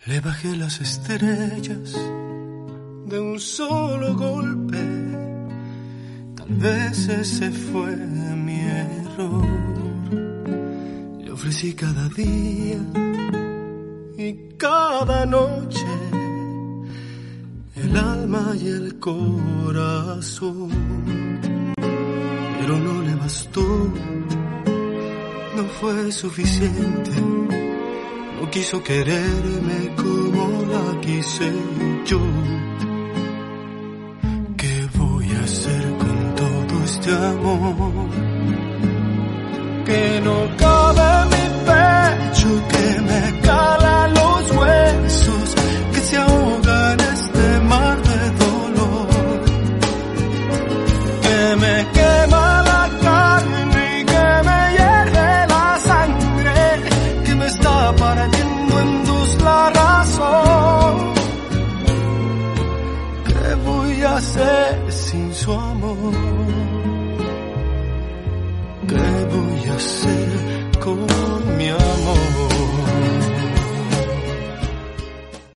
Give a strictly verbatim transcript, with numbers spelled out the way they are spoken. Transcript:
Le bajé las estrellas de un solo golpe. Tal vez ese fue mi error. Le ofrecí cada día y cada noche el alma y el corazón, pero no le bastó, no fue suficiente. No quiso quererme como la quise yo. ¿Qué voy a hacer con todo este amor que no cabe en mi pecho, que me cala los huesos, que se ahoga en este mar de dolor, que me quema la carne y que me hierve la sangre, que me está partiendo en dos la razón? ¿Qué voy a hacer sin su amor? ¿Qué voy a hacer con mi amor?